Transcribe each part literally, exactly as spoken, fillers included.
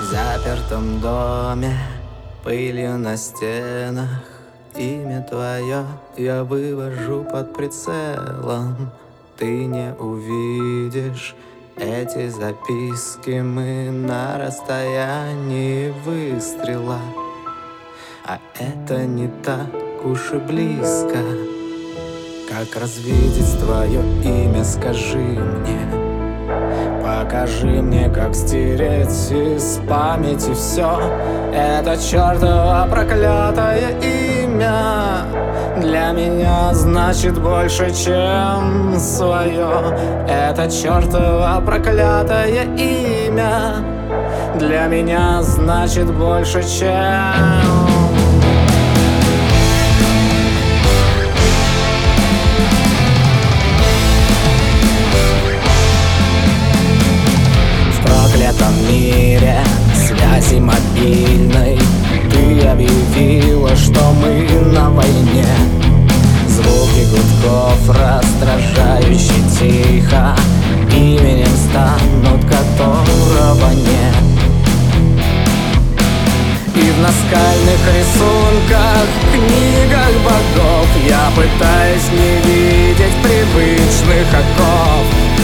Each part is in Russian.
запертом доме, пылью на стенах, имя твое я вывожу под прицелом. Ты не увидишь эти записки, мы на расстоянии выстрела. А это не так уж и близко. Как развидеть твое имя, скажи мне. Покажи мне, как стереть из памяти все это чертово проклятое имя. Для меня значит больше, чем свое это чертово проклятое имя. Для меня значит больше, чем... В этом мире связи мобильной ты объявила, что мы на войне. Звуки гудков раздражающе тихо, именем станут, которого нет. И в наскальных рисунках, книгах богов я пытаюсь не видеть привычных оков.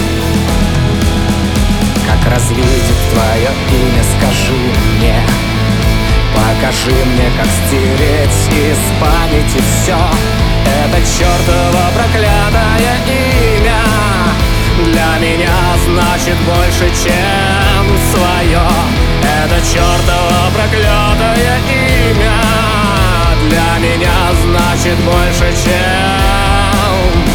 Как развидеть твое имя, скажи мне. Покажи мне, как стереть из памяти все это чертово проклятое имя. Для меня значит больше, чем свое это чертово проклятое имя. Для меня значит больше, чем...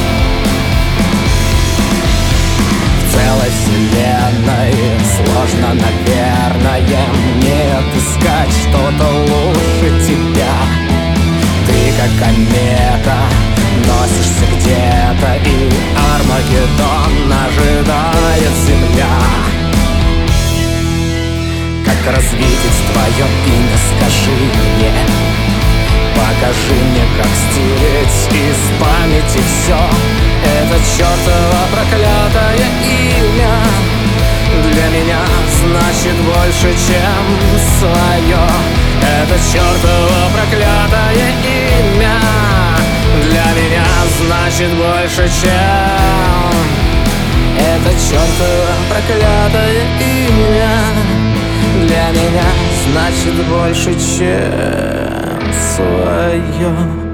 Целой вселенной сложно, наверное, мне отыскать что-то лучше тебя. Ты как комета носишься где-то, и Армагеддон ожидает земля. Как развидеть твое имя, скажи мне. Покажи мне, как стереть из памяти все это чертово проклятое имя. Для меня значит больше, чем свое это чертово проклятое имя. Для меня значит больше, чем это чертово проклятое имя. Для меня значит больше, чем свое